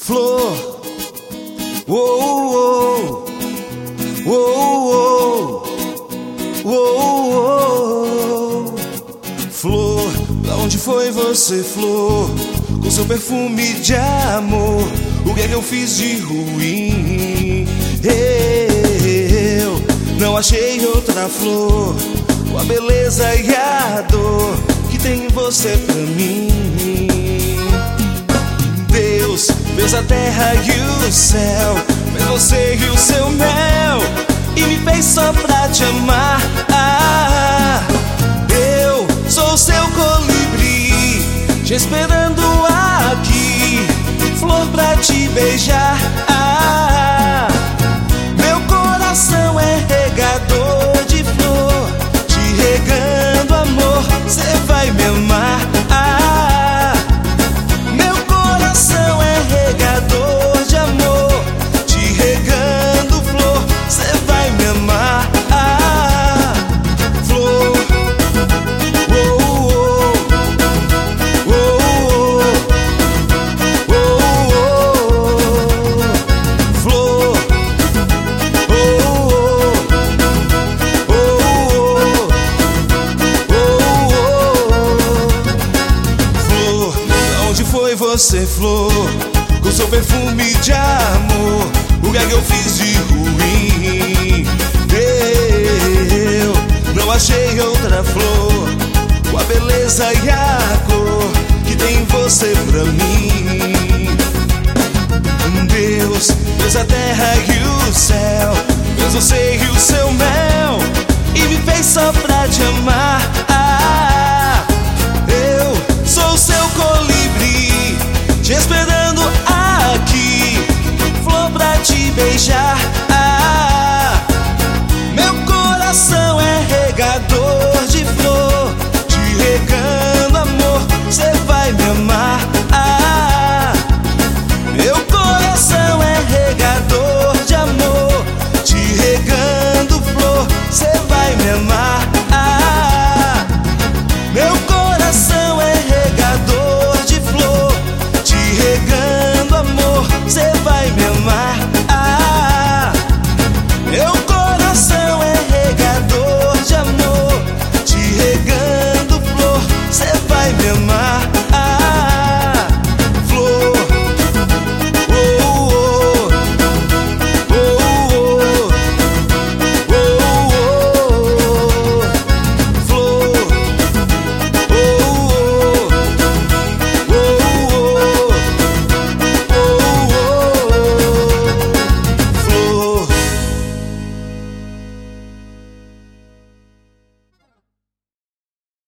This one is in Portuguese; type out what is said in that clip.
Flor, uou, uou, uou, uou. Flor, da onde foi você, flor? Com seu perfume de amor, o que é que eu fiz de ruim? Eu não achei outra flor com a beleza e a dor que tem em você pra mim. Deus fez a terra e o céu, fez você e o seu mel, e me fez só pra te amar. Eu sou seu colibri, te esperando aqui, flor pra te beijar. Meu coração é regador de flor, te regando amor, cê vai me amar. Meu coração é regador de amor, te regando flor, cê vai me amar. Flor, oh, oh, oh, oh, oh. Flor, oh, oh, oh. Flor, da onde foi você, flor? Com seu perfume de amor, o que é que eu fiz de ruim? Eu não achei outra flor com a beleza e a cor que tem em você pra mim. Deus fez a terra e o céu, fez você e o seu mel, e me fez só pra te amar. Eu sou seu colibri, te esperando aqui, flor pra te beijar.